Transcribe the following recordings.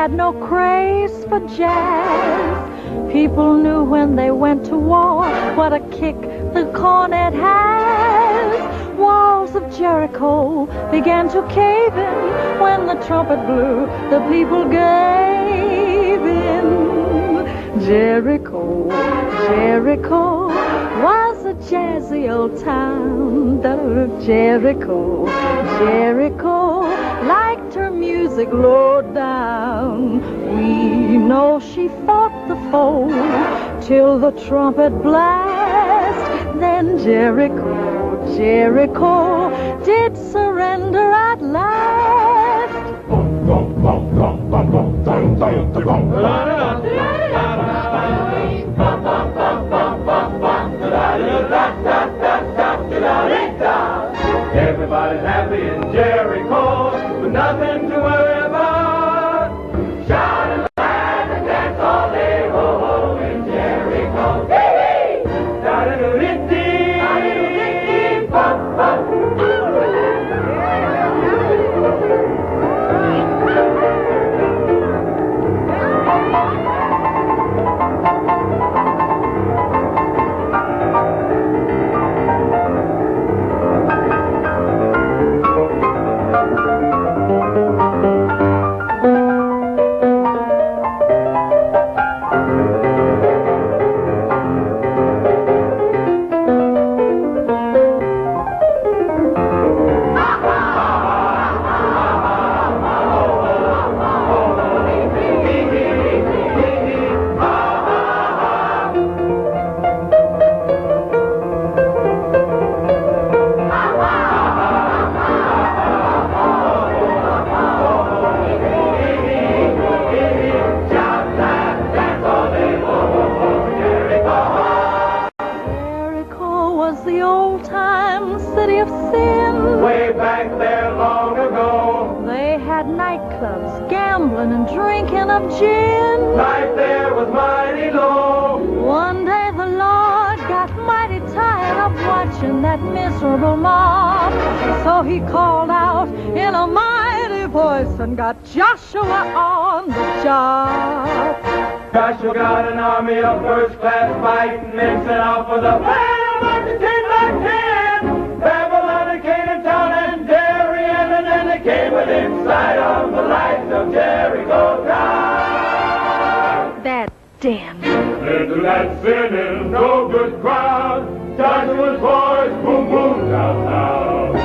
had no craze for jazz. People knew when they went to war what a kick the cornet has. Walls of Jericho began to cave in when the trumpet blew. The people gave in. Jericho, Jericho was a jazzy old town. Jericho, Jericho liked her music low down. We know she fought the foe till the trumpet blast. Then Jericho, Jericho did surrender at last. Everybody's happy in Jericho, with nothing to worry about. Shout and laugh and dance all day, ho ho, in Jericho. Hee hee! Da-da-do-dee-dee, da-da-do-dee-dee, pop pop. Nightclubs, gambling and drinking of gin. Life there was mighty low. One day the Lord got mighty tired of watching that miserable mob. So he called out in a mighty voice and got Joshua on the job. Joshua got an army of first-class fighting men set out for the battle of the 10 by 10. Babylon, Canaan town, and Darien, and then they came within sight of the lights of Jericho town. That damn. Into that sinning, no good crowd, Joshua's voice boom boom down down.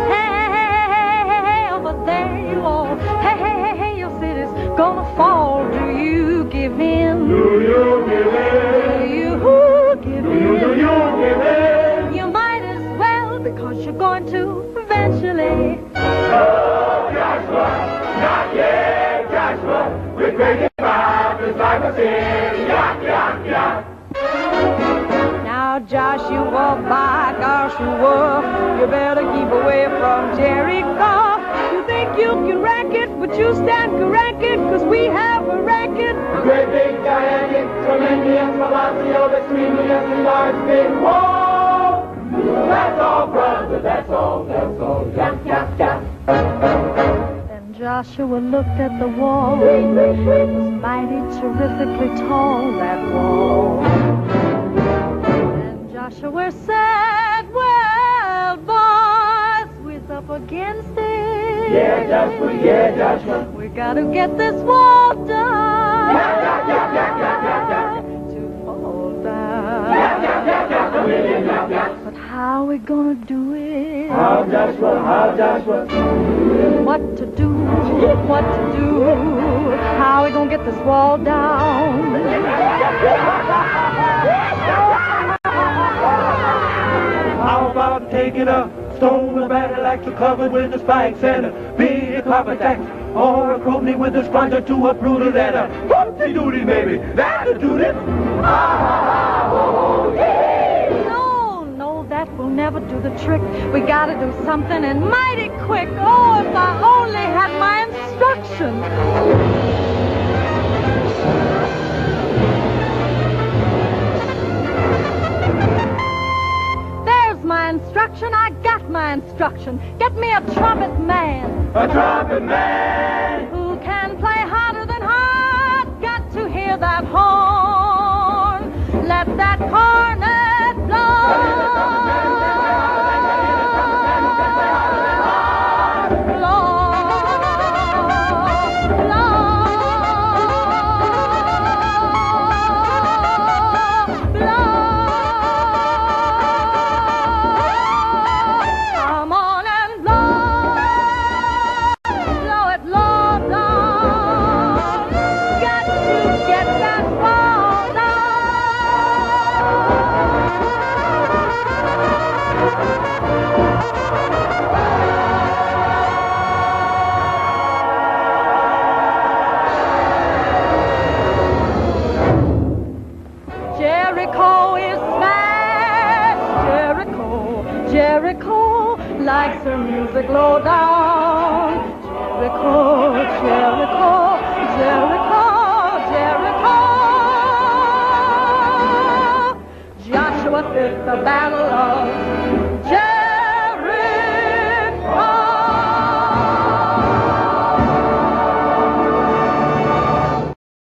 Hey, over there, Lord. Hey, your city's gonna fall. Do you give in? Do you give in? Do you give in? Do you give in? You might as well, because you're going to eventually. Oh, Joshua, not yet, Joshua. We're crazy about this life of sin. Yak, yak, yak. Now, Joshua, by Joshua, you better keep away from Jericho. You think you can wreck it, but you stand corrected, because we have a racket. A great big, gigantic, tremendous, colossal, extremely large, big wall. That's all, brother, that's all, yak, yak, yak. Then Joshua looked at the wall. It was mighty terrifically tall, that wall. And Joshua said, well, boys, we're up against it. Yeah, Joshua. We gotta get this wall done. Yak. To fall down. Yak. But how we gonna do it? How, Joshua? What to do? How we gonna get this wall down? How about taking a stone with a battle axe covered with the spikes and a big carpet axe, or a crowley with a splinter to uproot it and a whoopsie-doody, maybe that'll do it. No, that will never do the trick. We gotta do something, and mighty quick. Oh, if I only had my instructions. There's my instruction. I got my instruction. Get me a trumpet man. A trumpet man Who can play harder than hard. hear that horn. Let that cornet come on and blow it low down. Got to get that ball Jericho is smashed. Jericho likes her music low down. Jericho. Joshua fought the battle of